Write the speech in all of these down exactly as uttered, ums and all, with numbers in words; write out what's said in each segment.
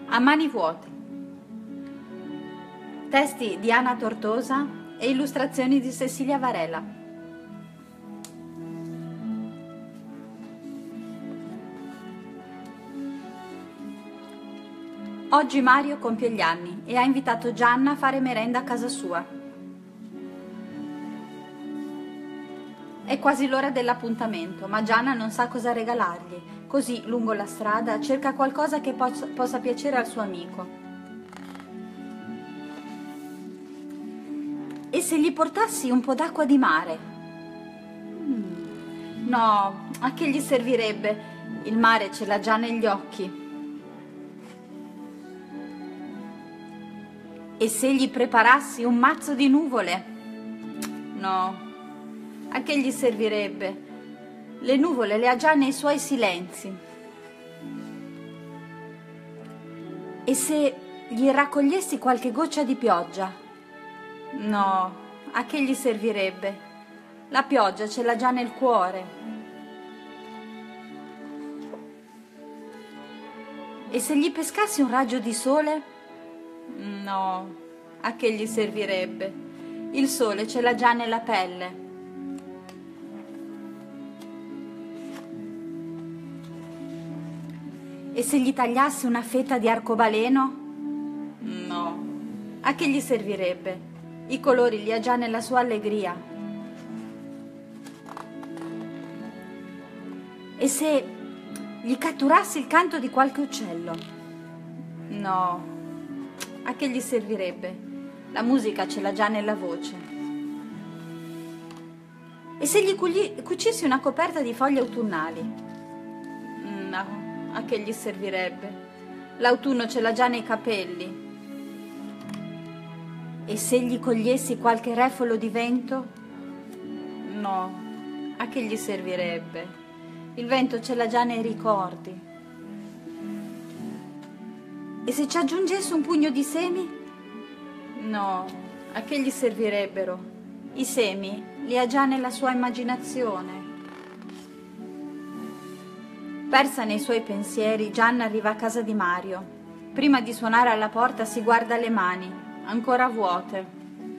A mani vuote. Testi di Anna Tortosa e illustrazioni di Cecilia Varela. Oggi Mario compie gli anni e ha invitato Gianna a fare merenda a casa sua. È quasi l'ora dell'appuntamento, ma Gianna non sa cosa regalargli. Così, lungo la strada, cerca qualcosa che possa, possa piacere al suo amico. E se gli portassi un po' d'acqua di mare? Mm. No, a che gli servirebbe? Il mare ce l'ha già negli occhi. E se gli preparassi un mazzo di nuvole? No, a che gli servirebbe? Le nuvole le ha già nei suoi silenzi. E se gli raccogliessi qualche goccia di pioggia? No, a che gli servirebbe? La pioggia ce l'ha già nel cuore. E se gli pescassi un raggio di sole? No, a che gli servirebbe? Il sole ce l'ha già nella pelle. E se gli tagliassi una fetta di arcobaleno? No, a che gli servirebbe? I colori li ha già nella sua allegria. E se gli catturassi il canto di qualche uccello? No, a che gli servirebbe? La musica ce l'ha già nella voce. E se gli cucissi una coperta di foglie autunnali? No, a che gli servirebbe? L'autunno ce l'ha già nei capelli. E se gli cogliessi qualche refolo di vento? No, a che gli servirebbe? Il vento ce l'ha già nei ricordi. E se ci aggiungessi un pugno di semi? No, a che gli servirebbero? I semi li ha già nella sua immaginazione. Persa nei suoi pensieri, Gianna arriva a casa di Mario. Prima di suonare alla porta si guarda le mani, ancora vuote.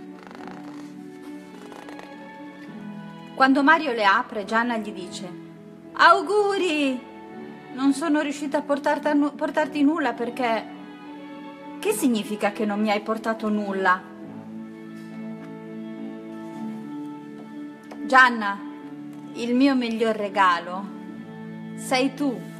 Quando Mario le apre, Gianna gli dice: «Auguri! Non sono riuscita a portarti, portarti nulla perché...» «Che significa che non mi hai portato nulla?» «Gianna, il mio miglior regalo sei tu.»